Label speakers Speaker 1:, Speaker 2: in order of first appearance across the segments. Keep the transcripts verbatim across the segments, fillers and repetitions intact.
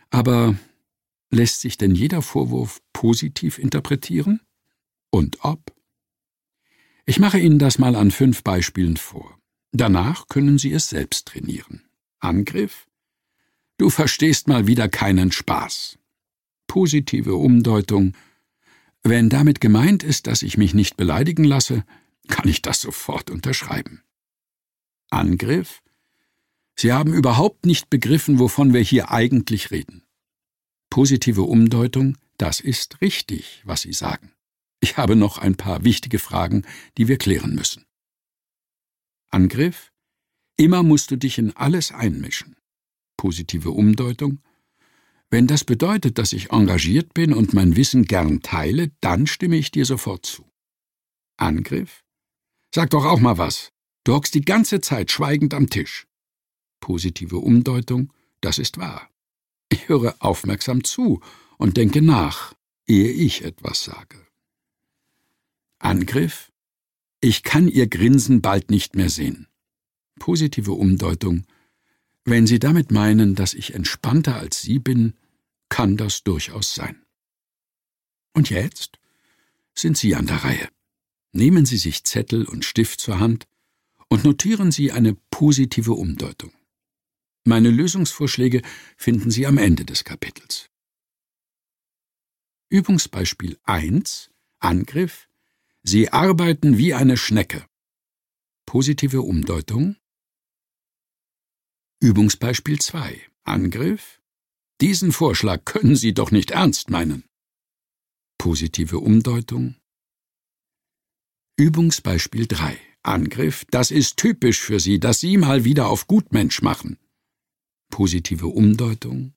Speaker 1: Aber lässt sich denn jeder Vorwurf positiv interpretieren? Und ob? Ich mache Ihnen das mal an fünf Beispielen vor. Danach können Sie es selbst trainieren. Angriff: Du verstehst mal wieder keinen Spaß. Positive Umdeutung: Wenn damit gemeint ist, dass ich mich nicht beleidigen lasse, kann ich das sofort unterschreiben. Angriff: Sie haben überhaupt nicht begriffen, wovon wir hier eigentlich reden. Positive Umdeutung: Das ist richtig, was Sie sagen. Ich habe noch ein paar wichtige Fragen, die wir klären müssen. Angriff: Immer musst du dich in alles einmischen. Positive Umdeutung: Wenn das bedeutet, dass ich engagiert bin und mein Wissen gern teile, dann stimme ich dir sofort zu. Angriff: Sag doch auch mal was. Du hockst die ganze Zeit schweigend am Tisch. Positive Umdeutung: Das ist wahr. Ich höre aufmerksam zu und denke nach, ehe ich etwas sage. Angriff: Ich kann Ihr Grinsen bald nicht mehr sehen. Positive Umdeutung: Wenn Sie damit meinen, dass ich entspannter als Sie bin, kann das durchaus sein. Und jetzt sind Sie an der Reihe. Nehmen Sie sich Zettel und Stift zur Hand und notieren Sie eine positive Umdeutung. Meine Lösungsvorschläge finden Sie am Ende des Kapitels. Übungsbeispiel eins. Angriff: Sie arbeiten wie eine Schnecke. Positive Umdeutung. Übungsbeispiel zwei. Angriff: Diesen Vorschlag können Sie doch nicht ernst meinen. Positive Umdeutung. Übungsbeispiel drei. Angriff: Das ist typisch für Sie, dass Sie mal wieder auf Gutmensch machen. Positive Umdeutung.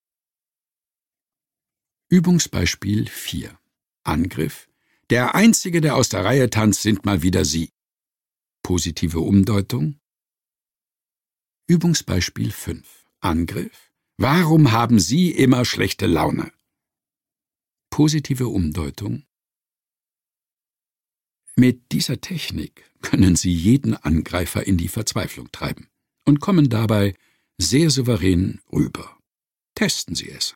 Speaker 1: Übungsbeispiel vier. Angriff: Der Einzige, der aus der Reihe tanzt, sind mal wieder Sie. Positive Umdeutung. Übungsbeispiel fünf. Angriff: Warum haben Sie immer schlechte Laune? Positive Umdeutung. Mit dieser Technik können Sie jeden Angreifer in die Verzweiflung treiben und kommen dabei sehr souverän rüber. Testen Sie es.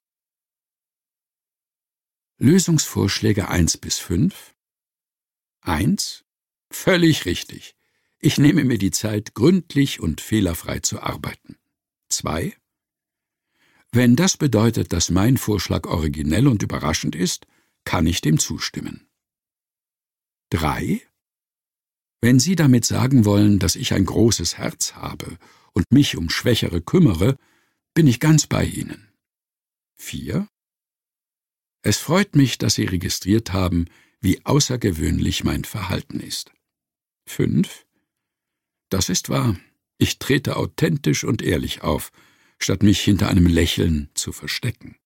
Speaker 1: Lösungsvorschläge eins bis fünf. eins. Völlig richtig. Ich nehme mir die Zeit, gründlich und fehlerfrei zu arbeiten. zwei. Wenn das bedeutet, dass mein Vorschlag originell und überraschend ist, kann ich dem zustimmen. drei. Wenn Sie damit sagen wollen, dass ich ein großes Herz habe und mich um Schwächere kümmere, bin ich ganz bei Ihnen. vier. Es freut mich, dass Sie registriert haben, wie außergewöhnlich mein Verhalten ist. fünf. Das ist wahr. Ich trete authentisch und ehrlich auf, statt mich hinter einem Lächeln zu verstecken.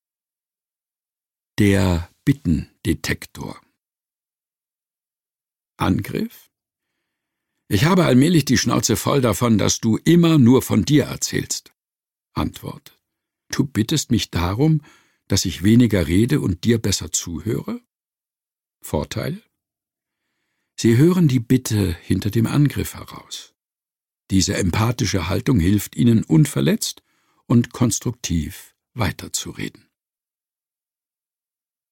Speaker 1: Der Bittendetektor. Angriff: Ich habe allmählich die Schnauze voll davon, dass du immer nur von dir erzählst. Antwort: Du bittest mich darum, dass ich weniger rede und dir besser zuhöre? Vorteil: Sie hören die Bitte hinter dem Angriff heraus. Diese empathische Haltung hilft Ihnen, unverletzt und konstruktiv weiterzureden.